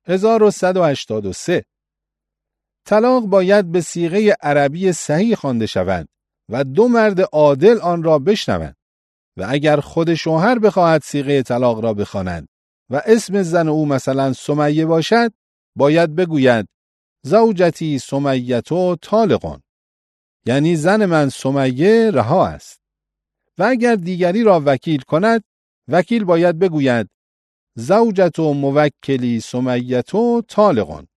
1183 طلاق باید به صیغه عربی صحیح خوانده شود و 2 مرد عادل آن را بشنوند و اگر خود شوهر بخواهد صیغه طلاق را بخواند و اسم زن او مثلا سمیه باشد، باید بگوید زوجتی سمیتو طالقون، یعنی زن من سمیه رها است. و اگر دیگری را وکیل کند، وکیل باید بگوید زوجتو موکلی سمیتو طالقون،